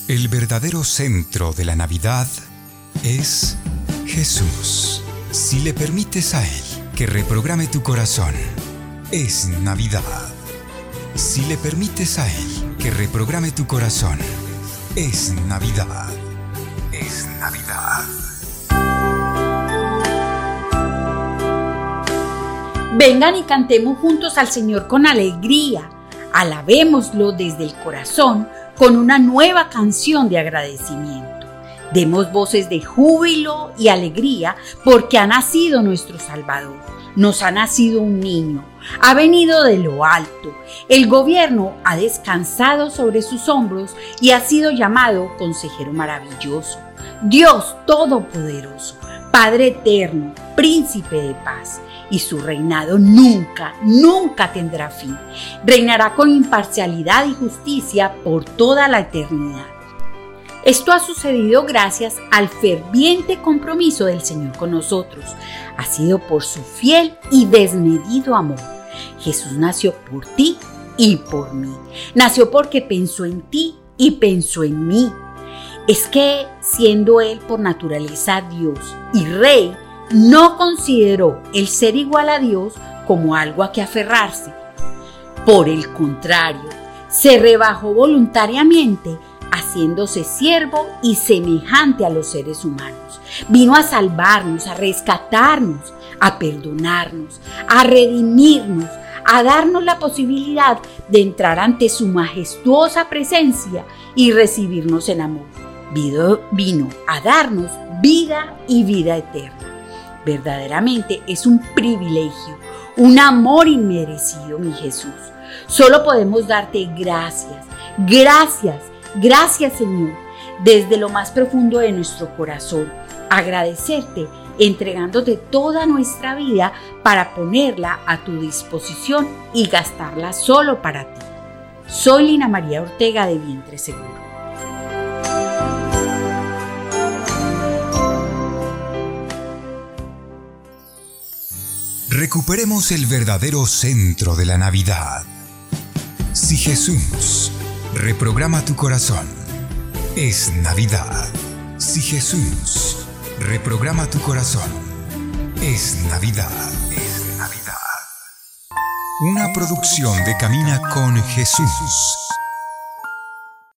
El verdadero centro de la Navidad es Jesús. Si le permites a Él que reprograme tu corazón, es Navidad. Si le permites a Él que reprograme tu corazón, es Navidad. Es Navidad. Vengan y cantemos juntos al Señor con alegría. Alabémoslo desde el corazón con una nueva canción de agradecimiento. Demos voces de júbilo y alegría porque ha nacido nuestro Salvador. Nos ha nacido un niño, ha venido de lo alto. El gobierno ha descansado sobre sus hombros y ha sido llamado Consejero Maravilloso, Dios Todopoderoso, Padre Eterno, Príncipe de Paz. Y su reinado nunca tendrá fin. Reinará con imparcialidad y justicia por toda la eternidad. Esto ha sucedido gracias al ferviente compromiso del Señor con nosotros. Ha sido por su fiel y desmedido amor. Jesús nació por ti y por mí. Nació porque pensó en ti y pensó en mí. Es que, siendo Él por naturaleza Dios y Rey, no consideró el ser igual a Dios como algo a que aferrarse. Por el contrario, se rebajó voluntariamente, haciéndose siervo y semejante a los seres humanos. Vino a salvarnos, a rescatarnos, a perdonarnos, a redimirnos, a darnos la posibilidad de entrar ante su majestuosa presencia y recibirnos en amor. Vino a darnos vida y vida eterna. Verdaderamente es un privilegio, un amor inmerecido, mi Jesús. Solo podemos darte gracias, gracias, gracias, Señor, desde lo más profundo de nuestro corazón. Agradecerte entregándote toda nuestra vida para ponerla a tu disposición y gastarla solo para ti. Soy Lina María Ortega de Vientre Seguro. Recuperemos el verdadero centro de la Navidad. Si Jesús reprograma tu corazón, es Navidad. Si Jesús reprograma tu corazón, es Navidad. Es Navidad. Una producción de Camina con Jesús.